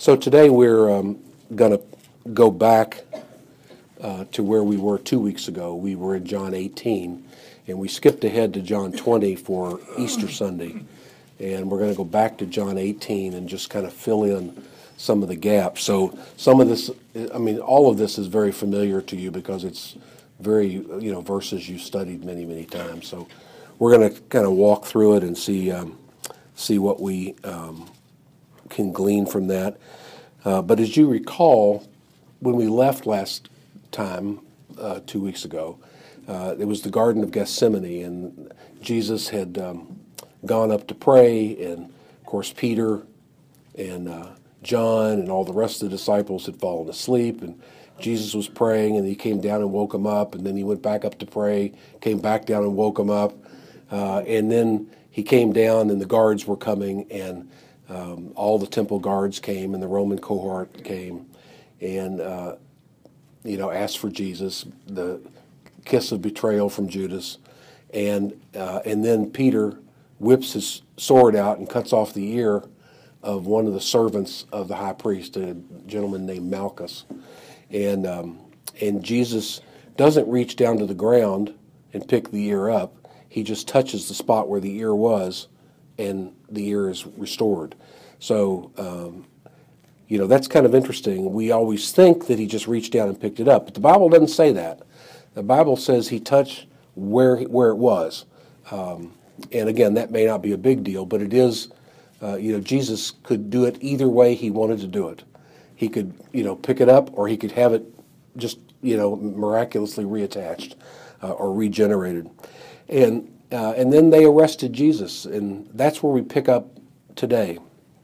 So today we're going to go back to where we were 2 weeks ago. We were in John 18, and we skipped ahead to John 20 for Easter Sunday. And we're going to go back to John 18 and just kind of fill in some of the gaps. So some of this, all of this is very familiar to you because it's very, verses you studied many, many times. So we're going to kind of walk through it and see what we can glean from that. But as you recall, when we left last time, 2 weeks ago, it was the Garden of Gethsemane, and Jesus had gone up to pray, and of course Peter and John and all the rest of the disciples had fallen asleep, and Jesus was praying, and he came down and woke them up, and then he went back up to pray, came back down and woke them up, and then he came down, and the guards were coming, and all the temple guards came, and the Roman cohort came, and asked for Jesus, the kiss of betrayal from Judas, and then Peter whips his sword out and cuts off the ear of one of the servants of the high priest, a gentleman named Malchus, and Jesus doesn't reach down to the ground and pick the ear up. He just touches the spot where the ear was, and the ear is restored. So, that's kind of interesting. We always think that he just reached down and picked it up, but the Bible doesn't say that. The Bible says he touched where it was. And again, that may not be a big deal, but it is, Jesus could do it either way he wanted to do it. He could, pick it up, or he could have it just, miraculously reattached or regenerated. And then they arrested Jesus, and that's where we pick up today.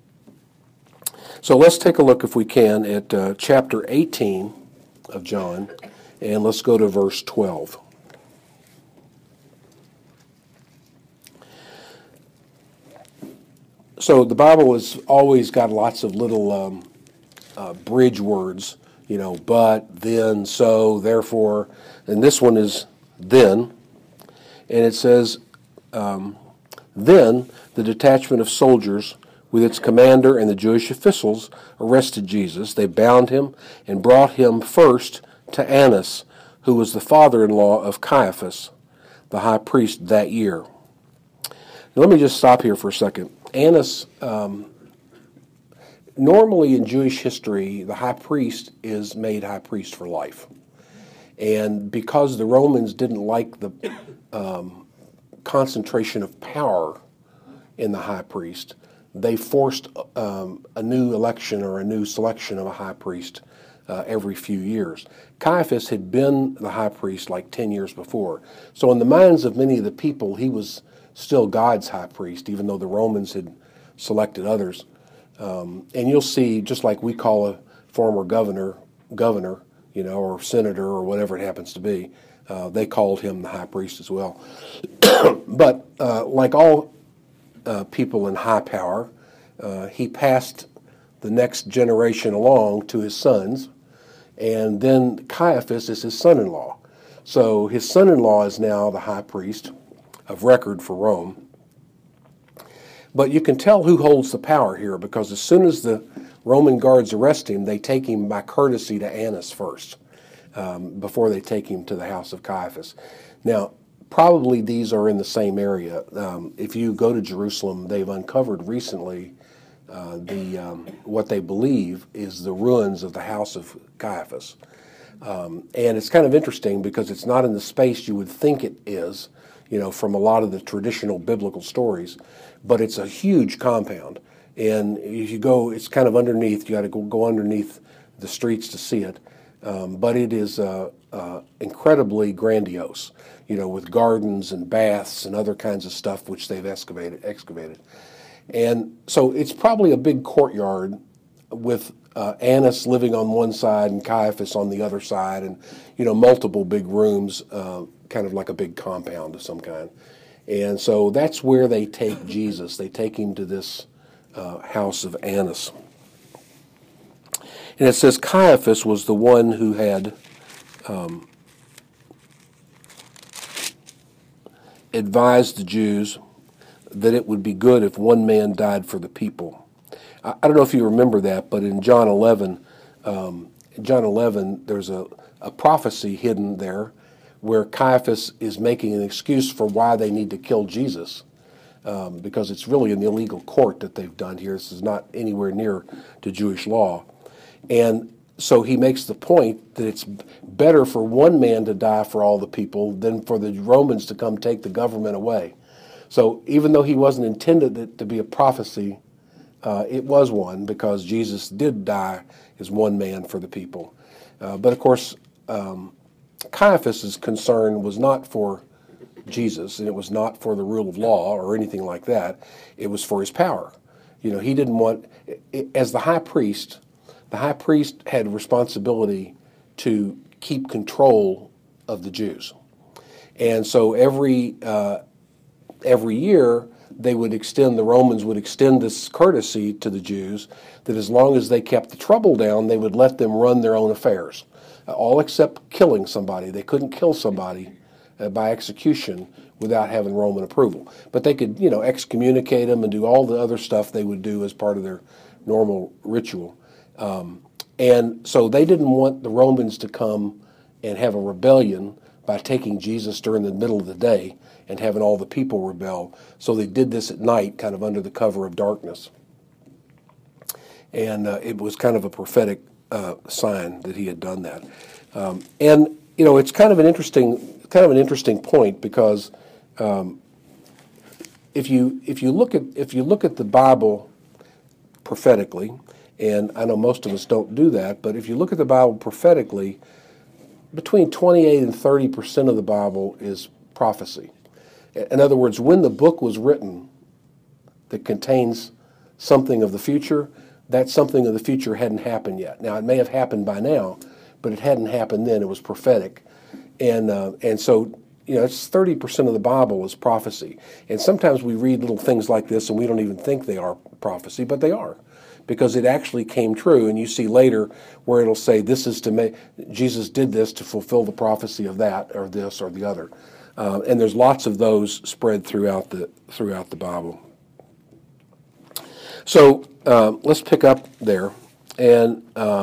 So let's take a look, if we can, at chapter 18 of John, and let's go to verse 12. So the Bible has always got lots of little bridge words, but, then, so, therefore, and this one is then, and it says, then the detachment of soldiers with its commander and the Jewish officials arrested Jesus. They bound him and brought him first to Annas, who was the father-in-law of Caiaphas, the high priest that year. Now, let me just stop here for a second. Annas, normally in Jewish history, the high priest is made high priest for life. And because the Romans didn't like the concentration of power in the high priest, they forced a new election or a new selection of a high priest every few years. Caiaphas had been the high priest like 10 years before. So in the minds of many of the people, he was still God's high priest, even though the Romans had selected others. And you'll see, just like we call a former governor, or senator or whatever it happens to be, they called him the high priest as well. But like all people in high power, he passed the next generation along to his sons, and then Caiaphas is his son-in-law. So his son-in-law is now the high priest of record for Rome. But you can tell who holds the power here, because as soon as the Roman guards arrest him, they take him by courtesy to Annas first, before they take him to the house of Caiaphas. Now, probably these are in the same area. If you go to Jerusalem, they've uncovered recently what they believe is the ruins of the house of Caiaphas. And it's kind of interesting because it's not in the space you would think it is, from a lot of the traditional biblical stories, but it's a huge compound. And if you go, it's kind of underneath. You got to go underneath the streets to see it. But it is incredibly grandiose, with gardens and baths and other kinds of stuff which they've excavated. And so it's probably a big courtyard with Annas living on one side and Caiaphas on the other side, and multiple big rooms, kind of like a big compound of some kind. And so that's where they take Jesus. They take him to this house of Annas. And it says Caiaphas was the one who had advised the Jews that it would be good if one man died for the people. I don't know if you remember that, but in John 11, there's a prophecy hidden there where Caiaphas is making an excuse for why they need to kill Jesus, because it's really an illegal court that they've done here. This is not anywhere near to Jewish law. And so he makes the point that it's better for one man to die for all the people than for the Romans to come take the government away. So even though he wasn't intended it to be a prophecy, it was one, because Jesus did die as one man for the people. But of course, Caiaphas's concern was not for Jesus, and it was not for the rule of law or anything like that. It was for his power. He didn't want, as the high priest had responsibility to keep control of the Jews. And so every year, the Romans would extend this courtesy to the Jews, that as long as they kept the trouble down, they would let them run their own affairs, all except killing somebody. They couldn't kill somebody by execution without having Roman approval. But they could, excommunicate them and do all the other stuff they would do as part of their normal ritual. And so they didn't want the Romans to come and have a rebellion by taking Jesus during the middle of the day and having all the people rebel. So they did this at night, kind of under the cover of darkness. And it was kind of a prophetic sign that he had done that. And it's kind of an interesting point, because if you look at the Bible prophetically, and I know most of us don't do that, but if you look at the Bible prophetically, between 28 and 30% of the Bible is prophecy. In other words, when the book was written that contains something of the future, that something of the future hadn't happened yet. Now, it may have happened by now, but it hadn't happened then. It was prophetic. And so, it's 30% of the Bible is prophecy. And sometimes we read little things like this and we don't even think they are prophecy, but they are, because it actually came true. And you see later where it'll say, Jesus did this to fulfill the prophecy of that, or this, or the other. And there's lots of those spread throughout the Bible. So let's pick up there. And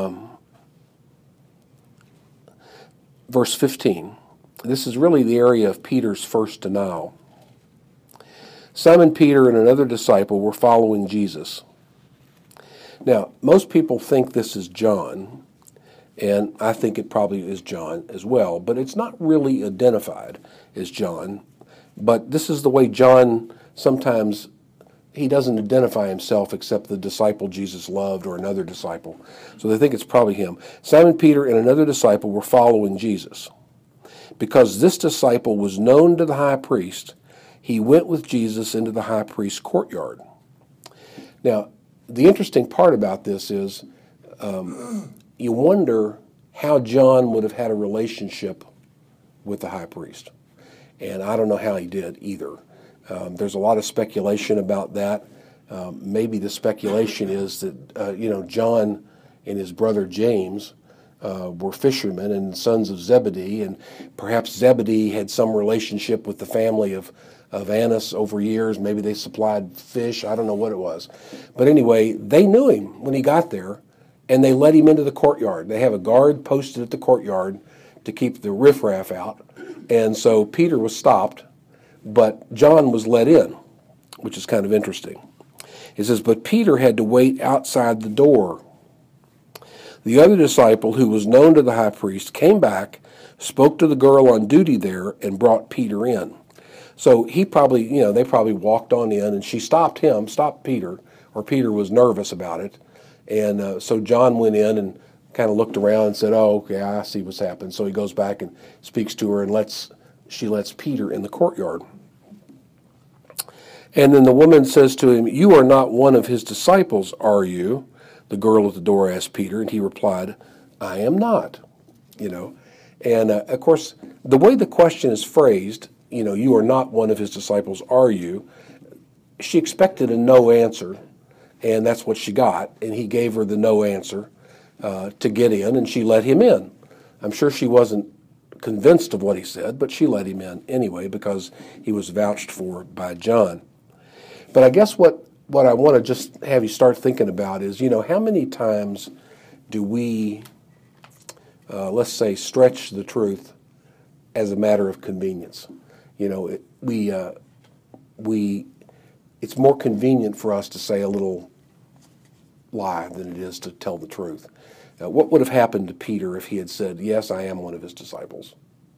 verse 15. This is really the area of Peter's first denial. Simon Peter and another disciple were following Jesus. Now, most people think this is John, and I think it probably is John as well, but it's not really identified as John. But this is the way John sometimes, he doesn't identify himself except the disciple Jesus loved or another disciple. So they think it's probably him. Simon Peter and another disciple were following Jesus. Because this disciple was known to the high priest, he went with Jesus into the high priest's courtyard. Now, the interesting part about this is you wonder how John would have had a relationship with the high priest. And I don't know how he did either. There's a lot of speculation about that. Maybe the speculation is that, John and his brother James were fishermen and sons of Zebedee, and perhaps Zebedee had some relationship with the family of Annas over years. Maybe they supplied fish. I don't know what it was. But anyway, they knew him when he got there, and they let him into the courtyard. They have a guard posted at the courtyard to keep the riffraff out. And so Peter was stopped, but John was let in, which is kind of interesting. It says, but Peter had to wait outside the door. The other disciple, who was known to the high priest, came back, spoke to the girl on duty there, and brought Peter in. So he probably, they probably walked on in, and she stopped Peter, or Peter was nervous about it. And so John went in and kind of looked around and said, oh, okay, I see what's happened. So he goes back and speaks to her, and she lets Peter in the courtyard. And then the woman says to him, you are not one of his disciples, are you? The girl at the door asked Peter, and he replied, I am not. And of course, the way the question is phrased, you are not one of his disciples, are you? She expected a no answer, and that's what she got. And he gave her the no answer to get in, and she let him in. I'm sure she wasn't convinced of what he said, but she let him in anyway because he was vouched for by John. But I guess what what I want to just have you start thinking about is, how many times do we, let's say, stretch the truth as a matter of convenience? It's more convenient for us to say a little lie than it is to tell the truth. What would have happened to Peter if he had said, yes, I am one of his disciples?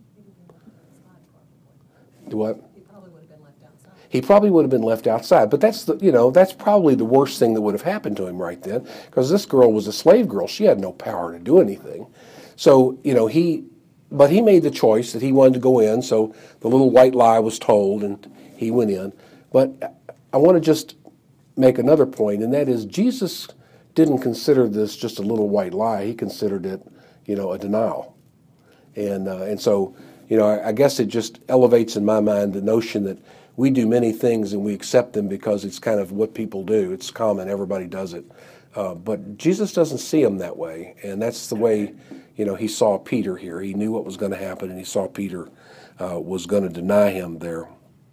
What? He probably would have been left outside. But that's probably the worst thing that would have happened to him right then, because this girl was a slave girl. She had no power to do anything. So, but he made the choice that he wanted to go in, so the little white lie was told, and he went in. But I want to just make another point, and that is Jesus didn't consider this just a little white lie. He considered it, a denial. And so, I guess it just elevates in my mind the notion that we do many things and we accept them because it's kind of what people do. It's common. Everybody does it. But Jesus doesn't see them that way. And that's the way, he saw Peter here. He knew what was going to happen, and he saw Peter was going to deny him there.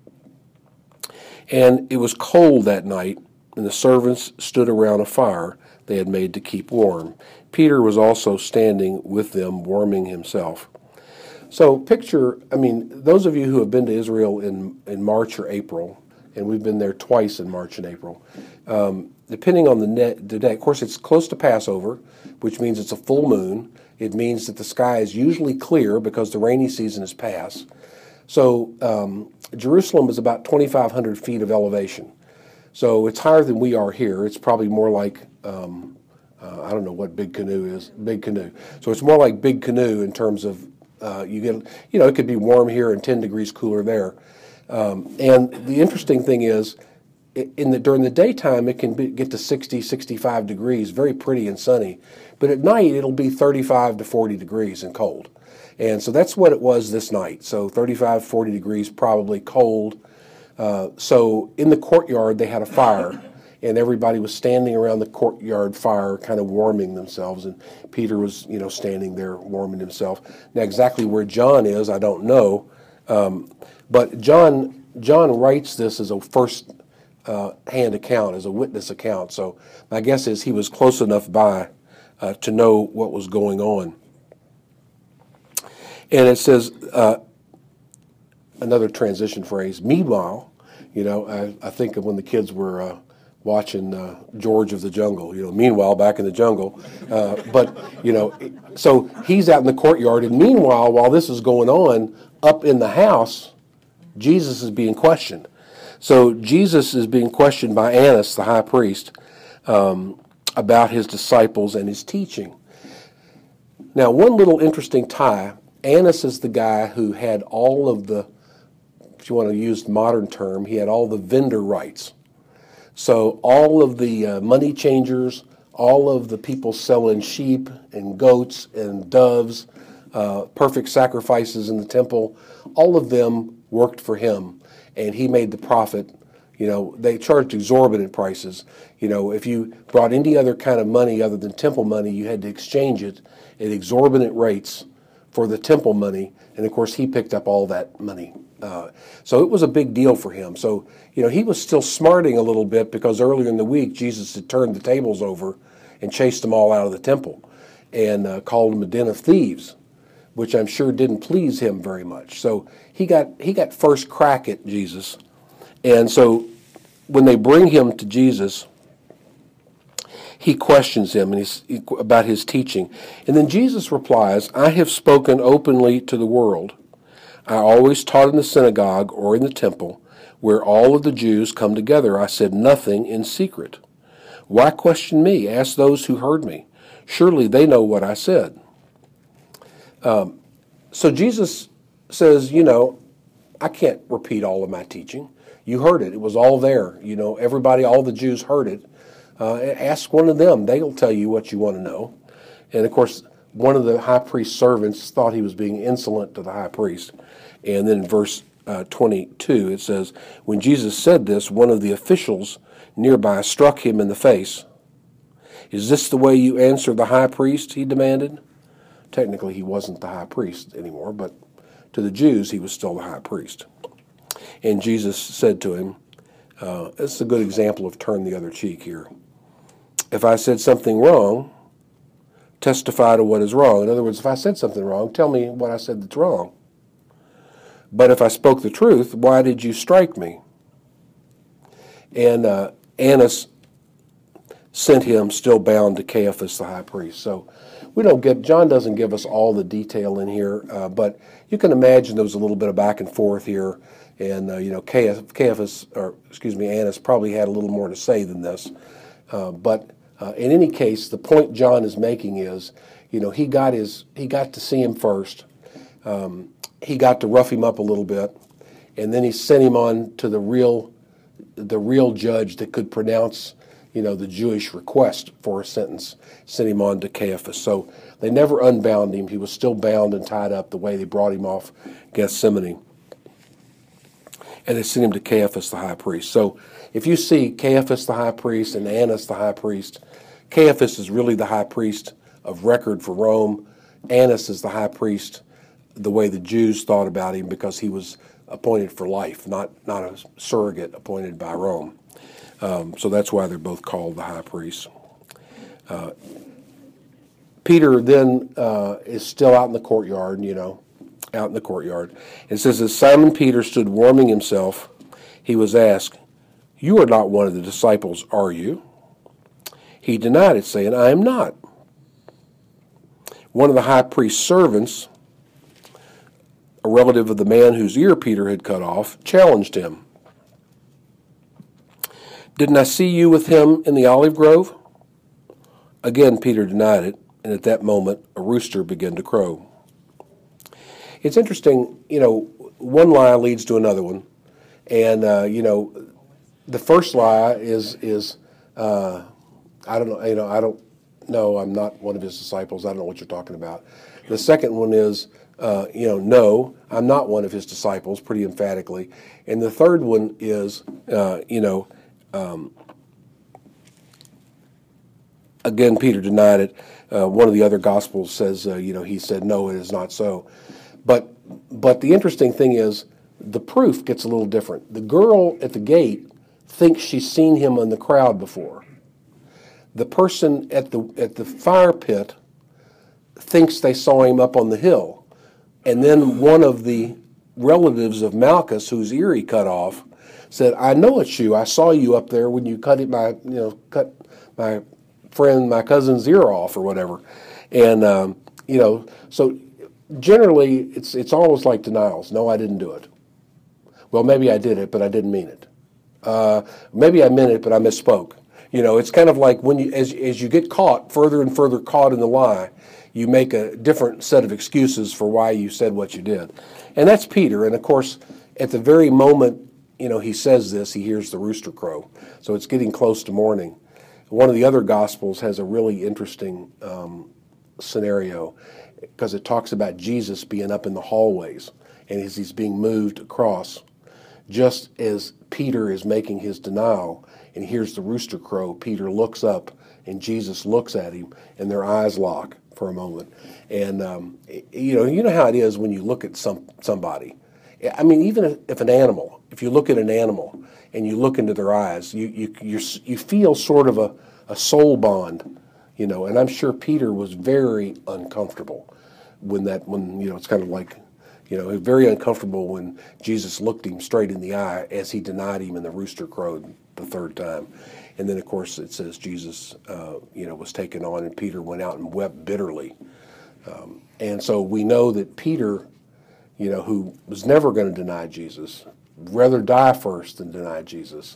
And it was cold that night, and the servants stood around a fire they had made to keep warm. Peter was also standing with them, warming himself. So picture, those of you who have been to Israel in March or April, and we've been there twice in March and April, depending on the day, of course it's close to Passover, which means it's a full moon. It means that the sky is usually clear because the rainy season is past. So Jerusalem is about 2,500 feet of elevation. So it's higher than we are here. It's probably more like, I don't know what Big Canoe is. Big Canoe. So it's more like Big Canoe in terms of it could be warm here and 10 degrees cooler there. And the interesting thing is, during the daytime, it can get to 60, 65 degrees, very pretty and sunny. But at night, it'll be 35 to 40 degrees and cold. And so that's what it was this night. So 35, 40 degrees, probably cold. So in the courtyard, they had a fire, and everybody was standing around the courtyard fire kind of warming themselves, and Peter was, standing there warming himself. Now, exactly where John is, I don't know, but John writes this as a first-hand account, as a witness account, so my guess is he was close enough by to know what was going on. And it says, another transition phrase, meanwhile, I think of when the kids were watching George of the Jungle, meanwhile, back in the jungle. So he's out in the courtyard, and meanwhile, while this is going on, up in the house, Jesus is being questioned. So Jesus is being questioned by Annas, the high priest, about his disciples and his teaching. Now, one little interesting tie, Annas is the guy who had all of the, if you want to use the modern term, he had all the vendor rights. So all of the money changers, all of the people selling sheep and goats and doves, perfect sacrifices in the temple, all of them worked for him, and he made the profit. They charged exorbitant prices. If you brought any other kind of money other than temple money, you had to exchange it at exorbitant rates for the temple money, and of course he picked up all that money. So it was a big deal for him. So, he was still smarting a little bit because earlier in the week Jesus had turned the tables over and chased them all out of the temple and called them a den of thieves, which I'm sure didn't please him very much. So he got first crack at Jesus. And so when they bring him to Jesus, he questions him about his teaching. And then Jesus replies, I have spoken openly to the world. I always taught in the synagogue or in the temple, where all of the Jews come together. I said nothing in secret. Why question me? Ask those who heard me. Surely they know what I said. So Jesus says, I can't repeat all of my teaching. You heard it. It was all there. Everybody, all the Jews heard it. Ask one of them. They'll tell you what you want to know. And, of course, one of the high priest's servants thought he was being insolent to the high priest. And then in verse 22, it says, when Jesus said this, one of the officials nearby struck him in the face. Is this the way you answer the high priest? He demanded. Technically, he wasn't the high priest anymore, but to the Jews, he was still the high priest. And Jesus said to him, This is a good example of turn the other cheek here. If I said something wrong, testify to what is wrong. In other words, if I said something wrong, tell me what I said that's wrong. But if I spoke the truth, why did you strike me? And Annas sent him still bound to Caiaphas the high priest. So John doesn't give us all the detail in here, but you can imagine there was a little bit of back and forth here. And, Annas probably had a little more to say than this. But in any case, the point John is making is, he got to see him first. He got to rough him up a little bit, and then he sent him on to the real judge that could pronounce, the Jewish request for a sentence. Sent him on to Caiaphas. So they never unbound him. He was still bound and tied up the way they brought him off Gethsemane. And they sent him to Caiaphas the high priest. So if you see Caiaphas the high priest and Annas the high priest, Caiaphas is really the high priest of record for Rome. Annas is the high priest the way the Jews thought about him, because he was appointed for life, not a surrogate appointed by Rome. So that's why they're both called the high priests. Peter then is still out in the courtyard, out in the courtyard. It says, as Simon Peter stood warming himself, he was asked, you are not one of the disciples, are you? He denied it, saying, I am not. One of the high priest's servants, a relative of the man whose ear Peter had cut off, challenged him. Didn't I see you with him in the olive grove? Again, Peter denied it, and at that moment, a rooster began to crow. It's interesting, one lie leads to another one. And, the first lie is I don't know, I'm not one of his disciples. I don't know what you're talking about. The second one is, no, I'm not one of his disciples, pretty emphatically. And the third one is, again, Peter denied it. One of the other Gospels says, he said, no, it is not so. But the interesting thing is, the proof gets a little different. The girl at the gate thinks she's seen him in the crowd before. The person at the fire pit thinks they saw him up on the hill. And then one of the relatives of Malchus, whose ear he cut off, said, I know it's you. I saw you up there when you cut my friend, my cousin's ear off or whatever. And, so generally it's almost like denials. No, I didn't do it. Well, maybe I did it, but I didn't mean it. Maybe I meant it, but I misspoke. It's kind of like when as you get caught, further and further caught in the lie, you make a different set of excuses for why you said what you did. And that's Peter. And of course, at the very moment, he says this, he hears the rooster crow. So it's getting close to morning. One of the other Gospels has a really interesting scenario, because it talks about Jesus being up in the hallways, and as he's being moved across, just as Peter is making his denial and hears the rooster crow, Peter looks up and Jesus looks at him, and their eyes lock for a moment. And you know how it is when you look at somebody. I mean, even if you look at an animal and you look into their eyes, you feel sort of a soul bond, And I'm sure Peter was very uncomfortable when it's kind of like, very uncomfortable when Jesus looked him straight in the eye as he denied him and the rooster crowed the third time. And then, of course, it says Jesus, was taken on, and Peter went out and wept bitterly. And so we know that Peter, who was never going to deny Jesus, rather die first than deny Jesus,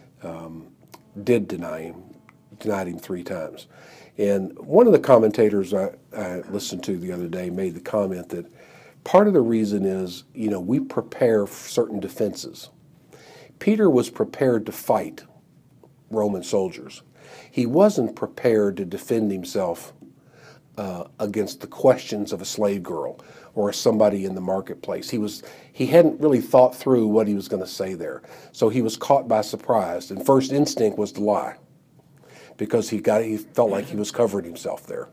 did denied him 3 times. And one of the commentators I listened to the other day made the comment that part of the reason is, we prepare for certain defenses. Peter was prepared to fight Roman soldiers. He wasn't prepared to defend himself against the questions of a slave girl or somebody in the marketplace. He hadn't really thought through what he was going to say there. So he was caught by surprise, and first instinct was to lie, because he felt like he was covering himself there.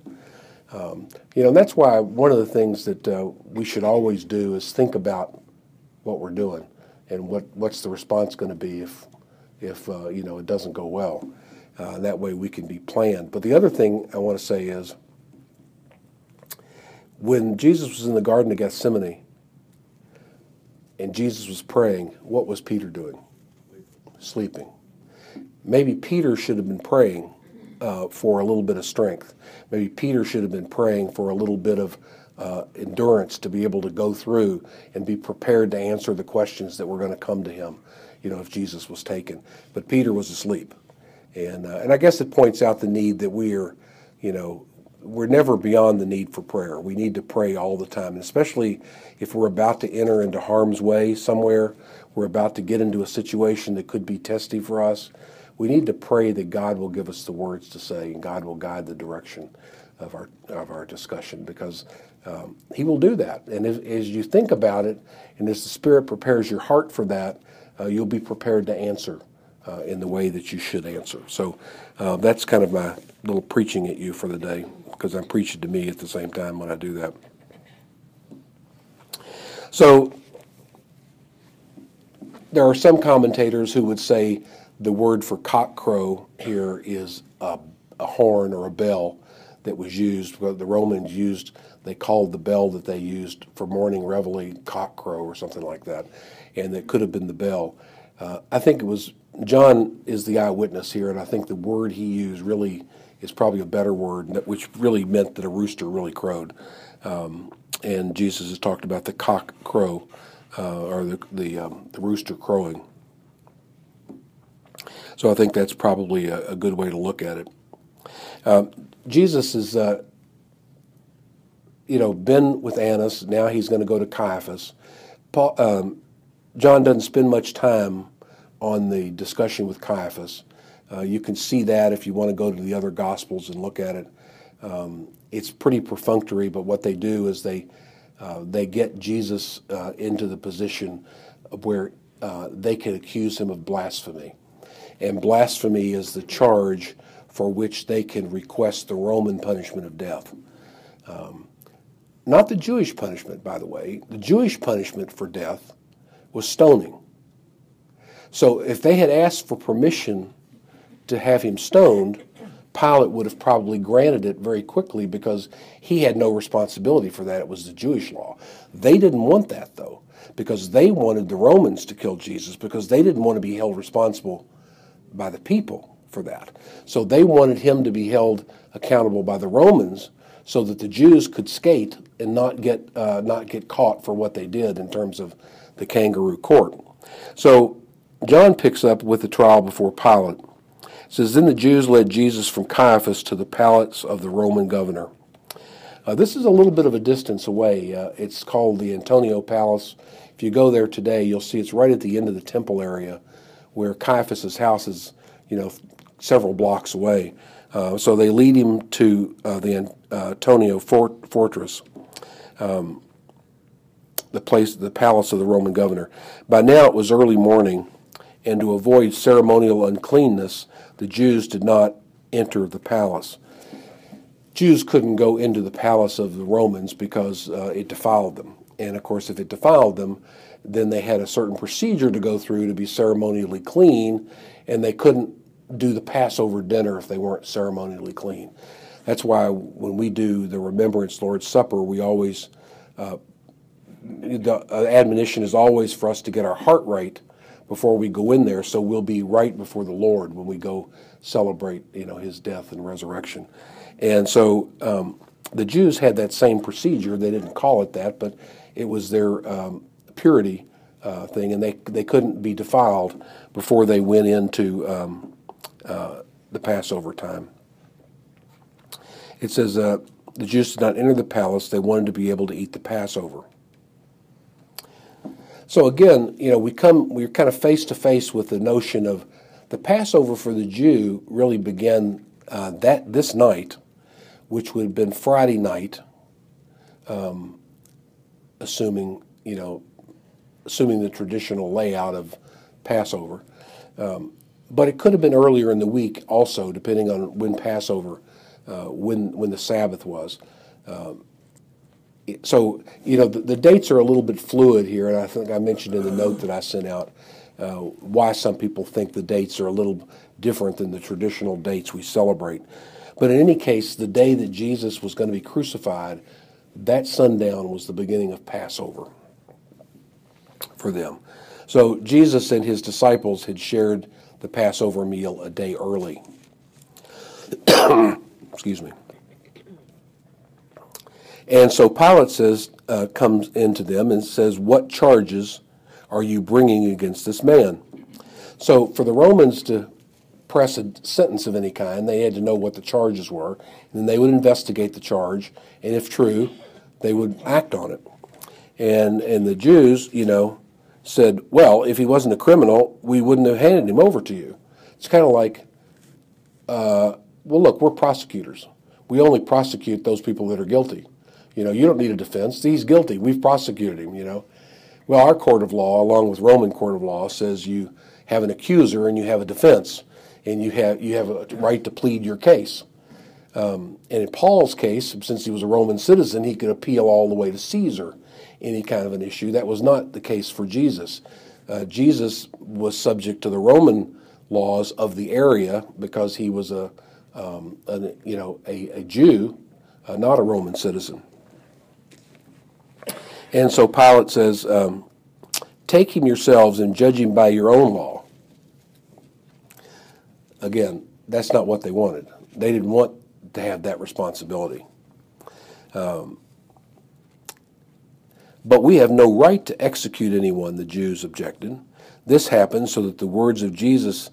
And that's why one of the things that we should always do is think about what we're doing and what's the response going to be if it doesn't go well. That way we can be planned. But the other thing I want to say is, when Jesus was in the Garden of Gethsemane and Jesus was praying, what was Peter doing? Sleeping. Maybe Peter should have been praying for a little bit of strength. Maybe Peter should have been praying for a little bit of endurance to be able to go through and be prepared to answer the questions that were going to come to him, if Jesus was taken. But Peter was asleep. And I guess it points out the need that we're never beyond the need for prayer. We need to pray all the time, and especially if we're about to enter into harm's way somewhere, we're about to get into a situation that could be testy for us. We need to pray that God will give us the words to say, and God will guide the direction of our discussion, because He will do that. And as you think about it, and as the Spirit prepares your heart for that, you'll be prepared to answer in the way that you should answer. So that's kind of my little preaching at you for the day, because I'm preaching to me at the same time when I do that. So there are some commentators who would say the word for cock crow here is a horn or a bell that was used. What the Romans used, they called the bell that they used for morning reveille cock crow or something like that, and it could have been the bell. I think it was, John is the eyewitness here, and I think the word he used really is probably a better word, which really meant that a rooster really crowed. And Jesus has talked about the cock crow, or the rooster crowing. So I think that's probably a good way to look at it. Jesus has, been with Annas. Now he's going to go to Caiaphas. John doesn't spend much time on the discussion with Caiaphas. You can see that if you want to go to the other Gospels and look at it. It's pretty perfunctory, but what they do is they get Jesus into the position of where they can accuse him of blasphemy. And blasphemy is the charge for which they can request the Roman punishment of death. Not the Jewish punishment, by the way. The Jewish punishment for death was stoning. So if they had asked for permission to have him stoned, Pilate would have probably granted it very quickly, because he had no responsibility for that. It was the Jewish law. They didn't want that, though, because they wanted the Romans to kill Jesus, because they didn't want to be held responsible by the people for that. So they wanted him to be held accountable by the Romans, so that the Jews could skate and not get caught for what they did in terms of the kangaroo court. So John picks up with the trial before Pilate. It says, "Then the Jews led Jesus from Caiaphas to the palace of the Roman governor." This is a little bit of a distance away. It's called the Antonio Palace. If you go there today, you'll see it's right at the end of the temple area, where Caiaphas's house is, several blocks away. So they lead him to the Antonio fortress, the palace of the Roman governor. By now it was early morning, and to avoid ceremonial uncleanness, the Jews did not enter the palace. Jews couldn't go into the palace of the Romans because it defiled them. And of course, if it defiled them, then they had a certain procedure to go through to be ceremonially clean, and they couldn't do the Passover dinner if they weren't ceremonially clean. That's why when we do the Remembrance Lord's Supper, we always, the admonition is always for us to get our heart right before we go in there, so we'll be right before the Lord when we go celebrate, his death and resurrection. And so the Jews had that same procedure. They didn't call it that, but it was their purity thing, and they couldn't be defiled before they went into the Passover time. It says the Jews did not enter the palace. They wanted to be able to eat the Passover. So again, we're kind of face to face with the notion of the Passover for the Jew really began this night, which would have been Friday night, assuming the traditional layout of Passover. But it could have been earlier in the week also, depending on when Passover, when the Sabbath was. So, the dates are a little bit fluid here, and I think I mentioned in the note that I sent out. why some people think the dates are a little different than the traditional dates we celebrate. But in any case, the day that Jesus was going to be crucified, that sundown was the beginning of Passover for them. So Jesus and his disciples had shared the Passover meal a day early. Excuse me. And so Pilate comes into them and says, "What charges are you bringing against this man?" So for the Romans to press a sentence of any kind, they had to know what the charges were, and then they would investigate the charge, and if true, they would act on it. And the Jews, said, "Well, if he wasn't a criminal, we wouldn't have handed him over to you." It's kind of like, well, look, we're prosecutors. We only prosecute those people that are guilty. You don't need a defense. He's guilty. We've prosecuted him, Well, our court of law, along with Roman court of law, says you have an accuser and you have a defense, and you have a right to plead your case. And in Paul's case, since he was a Roman citizen, he could appeal all the way to Caesar, any kind of an issue. That was not the case for Jesus. Jesus was subject to the Roman laws of the area because he was a Jew, not a Roman citizen. And so Pilate says, "Take him yourselves and judge him by your own law." Again, that's not what they wanted. They didn't want to have that responsibility. But we have no right to execute anyone, the Jews objected. This happened so that the words Jesus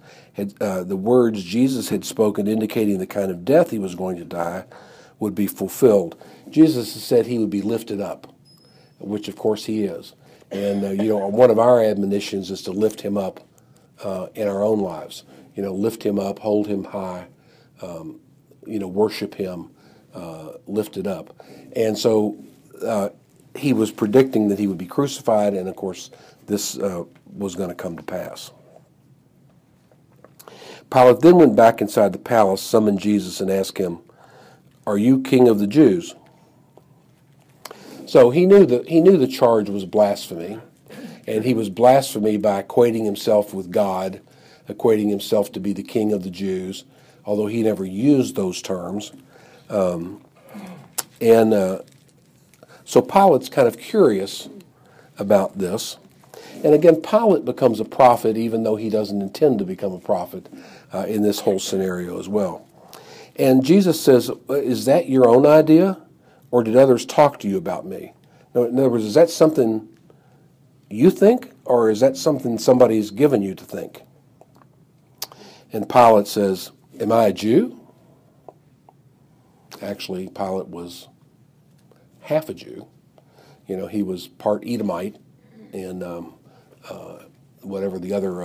had spoken, indicating the kind of death he was going to die, would be fulfilled. Jesus said he would be lifted up, which of course he is. And one of our admonitions is to lift him up in our own lives. Lift him up, hold him high, worship him, lifted up. And so he was predicting that he would be crucified, and of course this was going to come to pass. Pilate then went back inside the palace, summoned Jesus, and asked him, "Are you king of the Jews?" So he knew the charge was blasphemy, and he was blasphemy by equating himself with God, equating himself to be the king of the Jews, although he never used those terms. So Pilate's kind of curious about this. And again, Pilate becomes a prophet even though he doesn't intend to become a prophet in this whole scenario as well. And Jesus says, "Is that your own idea, or did others talk to you about me?" In other words, is that something you think, or is that something somebody's given you to think? And Pilate says, "Am I a Jew?" Actually, Pilate was half a Jew. He was part Edomite and whatever the other,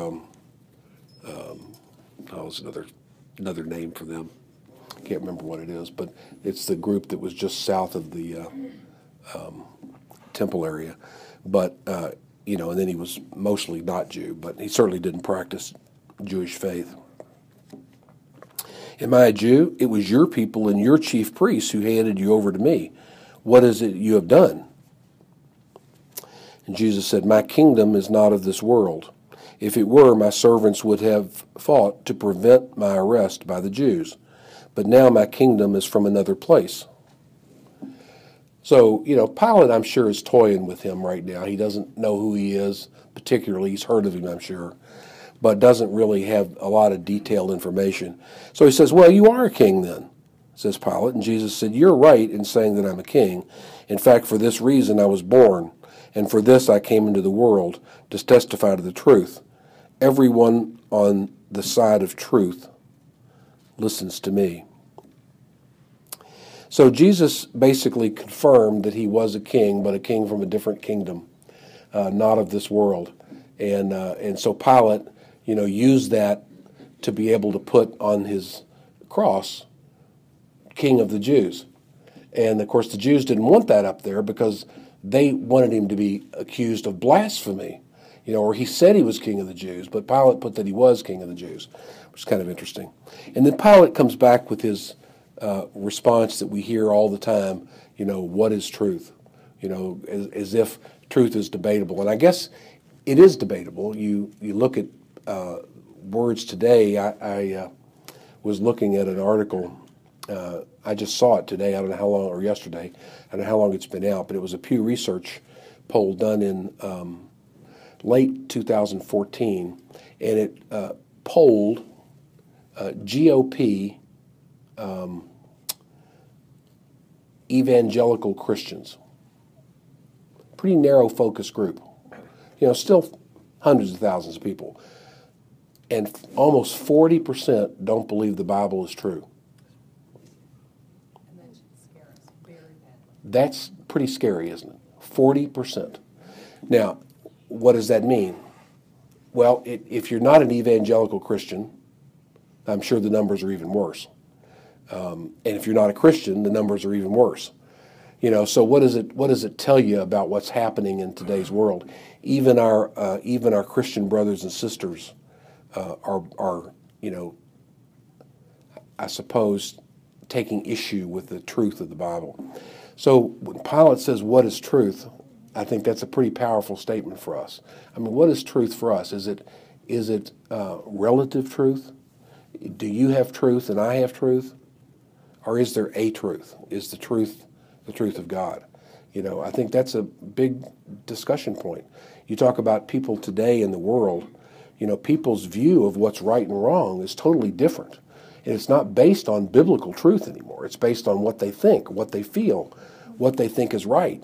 it's another name for them. I can't remember what it is, but it's the group that was just south of the temple area. But, and then he was mostly not Jew, but he certainly didn't practice Jewish faith. "Am I a Jew? It was your people and your chief priests who handed you over to me. What is it you have done?" And Jesus said, "My kingdom is not of this world. If it were, my servants would have fought to prevent my arrest by the Jews. But now my kingdom is from another place." So, Pilate, I'm sure, is toying with him right now. He doesn't know who he is particularly. He's heard of him, I'm sure, but doesn't really have a lot of detailed information. So he says, "Well, you are a king then," says Pilate. And Jesus said, "You're right in saying that I'm a king. In fact, for this reason I was born, and for this I came into the world, to testify to the truth. Everyone on the side of truth listens to me." So Jesus basically confirmed that he was a king, but a king from a different kingdom, not of this world. And so Pilate, used that to be able to put on his cross, "King of the Jews." And of course the Jews didn't want that up there because they wanted him to be accused of blasphemy, or he said he was king of the Jews, but Pilate put that he was king of the Jews, which is kind of interesting. And then Pilate comes back with his response that we hear all the time, what is truth? As if truth is debatable. And I guess it is debatable. You look at words today. I was looking at an article. I just saw it today. I don't know how long, or yesterday. I don't know how long it's been out, but it was a Pew Research poll done in late 2014, and it polled GOP evangelical Christians. Pretty narrow focus group. Still hundreds of thousands of people. And almost 40% don't believe the Bible is true. And that should scare us very badly. That's pretty scary, isn't it? 40%. Now, what does that mean? Well, if you're not an evangelical Christian, I'm sure the numbers are even worse. And if you're not a Christian, the numbers are even worse. So what does it tell you about what's happening in today's world? Even our Christian brothers and sisters are I suppose, taking issue with the truth of the Bible. So when Pilate says, "What is truth?" I think that's a pretty powerful statement for us. I mean, what is truth for us? Is it relative truth? Do you have truth and I have truth? Or is there a truth? Is the truth of God? I think that's a big discussion point. You talk about people today in the world, people's view of what's right and wrong is totally different. And it's not based on biblical truth anymore. It's based on what they think, what they feel, what they think is right.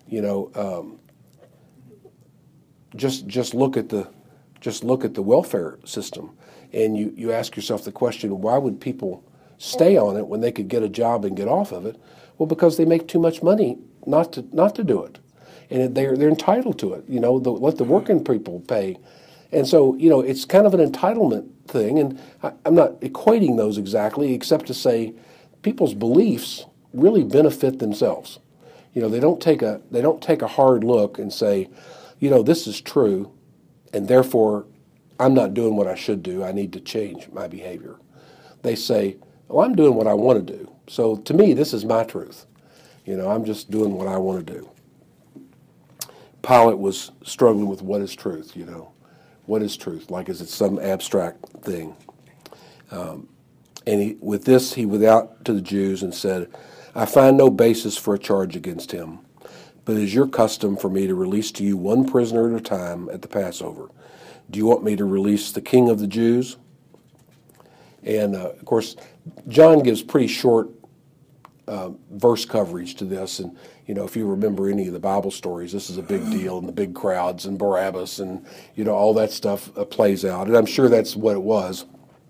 Just look at the welfare system, and you ask yourself the question: why would people stay on it when they could get a job and get off of it? Well, because they make too much money not to do it, and they're entitled to it. Let the working people pay, and so it's kind of an entitlement thing. And I'm not equating those exactly, except to say people's beliefs really benefit themselves. They don't take a hard look and say, this is true, and therefore I'm not doing what I should do. I need to change my behavior. They say, well, I'm doing what I want to do. So to me, this is my truth. I'm just doing what I want to do. Pilate was struggling with what is truth, What is truth? Like, is it some abstract thing? With this, he went out to the Jews and said, "I find no basis for a charge against him, but it is your custom for me to release to you one prisoner at a time at the Passover. Do you want me to release the King of the Jews?" And, of course, John gives pretty short verse coverage to this. And, if you remember any of the Bible stories, this is a big deal, and the big crowds and Barabbas and, all that stuff plays out. And I'm sure that's what it was.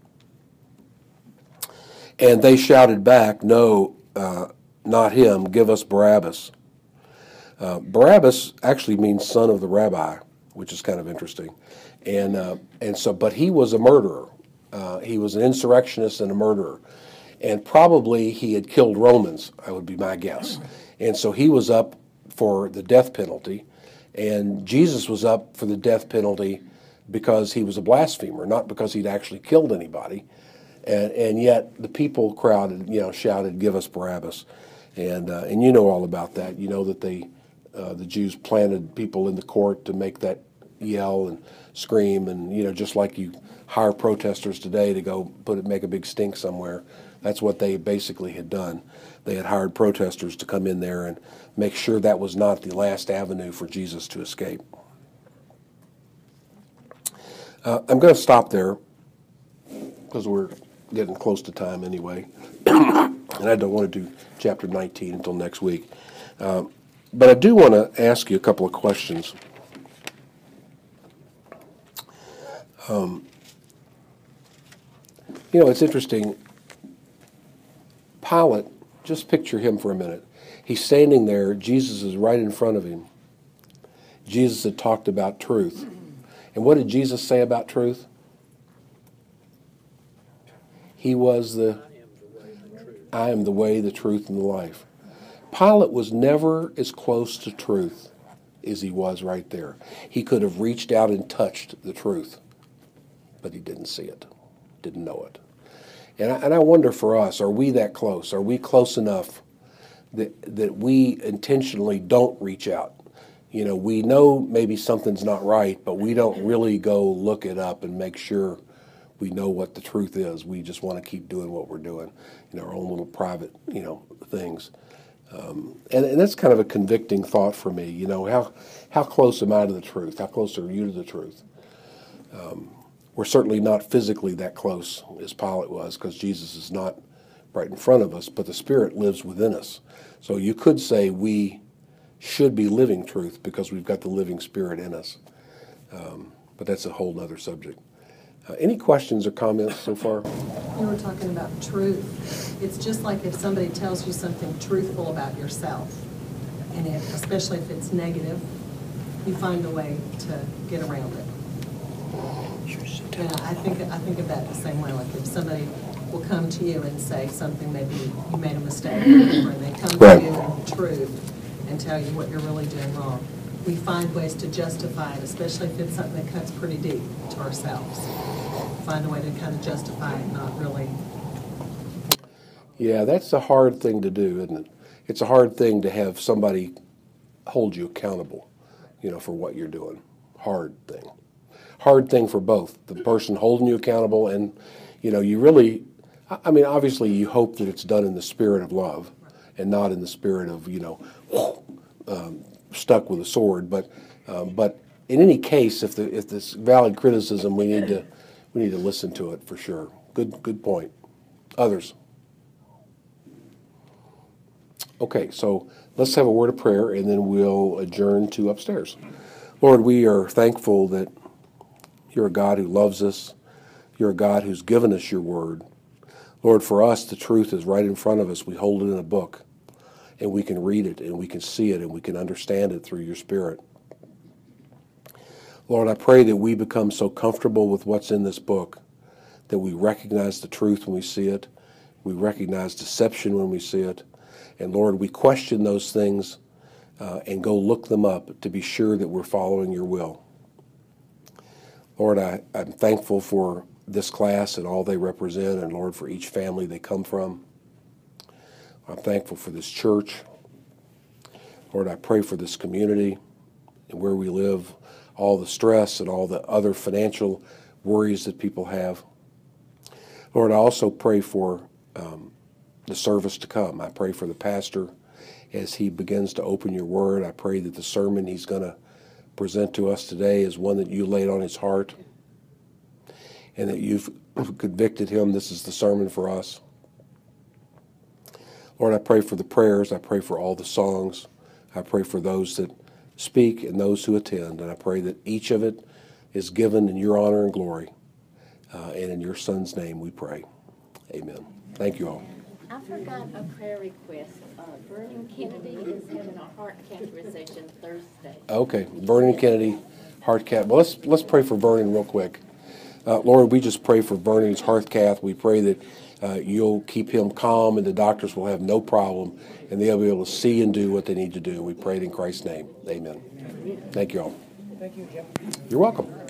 And they shouted back, "No, not him. Give us Barabbas." Barabbas actually means son of the rabbi, which is kind of interesting. But he was a murderer. He was an insurrectionist and a murderer. And probably he had killed Romans, I would be my guess. And so he was up for the death penalty. And Jesus was up for the death penalty because he was a blasphemer, not because he'd actually killed anybody. And yet the people crowded, shouted, "Give us Barabbas." And all about that. That the Jews planted people in the court to make that yell and scream, and just like you hire protesters today to go make a big stink somewhere. That's what they basically had done. They had hired protesters to come in there and make sure that was not the last avenue for Jesus to escape. I'm going to stop there because we're getting close to time anyway, and I don't want to do chapter 19 until next week. But I do want to ask you a couple of questions. It's interesting. Pilate, just picture him for a minute. He's standing there. Jesus is right in front of him. Jesus had talked about truth. And what did Jesus say about truth? He was I am the way, the truth, and the life. Pilate was never as close to truth as he was right there. He could have reached out and touched the truth, but he didn't see it, didn't know it. And I wonder for us, are we that close? Are we close enough that we intentionally don't reach out we know maybe something's not right, but we don't really go look it up and make sure we know what the truth is. We just want to keep doing what we're doing, our own little private, things. And that's kind of a convicting thought for me. How close am I to the truth? How close are you to the truth? We're certainly not physically that close as Pilate was, because Jesus is not right in front of us, but the Spirit lives within us. So you could say we should be living truth because we've got the living Spirit in us. But that's a whole other subject. Any questions or comments so far? You were talking about truth. It's just like if somebody tells you something truthful about yourself, and especially if it's negative, you find a way to get around it. And I think of that the same way. Like if somebody will come to you and say something, maybe you made a mistake, or whatever, and they come to you in truth and tell you what you're really doing wrong. We find ways to justify it, especially if it's something that cuts pretty deep to ourselves. Find a way to kind of justify it, not really. Yeah, that's a hard thing to do, isn't it? It's a hard thing to have somebody hold you accountable, for what you're doing. Hard thing. Hard thing for both. The person holding you accountable and, you really, obviously you hope that it's done in the spirit of love and not in the spirit of, stuck with a sword. But in any case, if this valid criticism, we need to listen to it for sure. Good point. Others? Okay, so let's have a word of prayer and then we'll adjourn to upstairs. Lord, we are thankful that you're a God who loves us. You're a God who's given us your word. Lord, for us, the truth is right in front of us. We hold it in a book, and we can read it, and we can see it, and we can understand it through your Spirit. Lord, I pray that we become so comfortable with what's in this book that we recognize the truth when we see it. We recognize deception when we see it. And Lord, we question those things and go look them up to be sure that we're following your will. Lord, I'm thankful for this class and all they represent, and Lord, for each family they come from. I'm thankful for this church. Lord, I pray for this community and where we live, all the stress and all the other financial worries that people have. Lord, I also pray for the service to come. I pray for the pastor as he begins to open your word. I pray that the sermon he's going to present to us today is one that you laid on his heart and that you've convicted him. This is the sermon for us. Lord, I pray for the prayers. I pray for all the songs. I pray for those that speak and those who attend. And I pray that each of it is given in your honor and glory. And in your Son's name we pray. Amen. Thank you all. I forgot a prayer request. Vernon Kennedy is having a heart catheterization Thursday. Okay, Vernon Kennedy, heart cath. Well, let's pray for Vernon real quick. Lord, we just pray for Vernon's heart cath. We pray that you'll keep him calm and the doctors will have no problem and they'll be able to see and do what they need to do. We pray it in Christ's name. Amen. Thank you all. Thank you, Jim. You're welcome.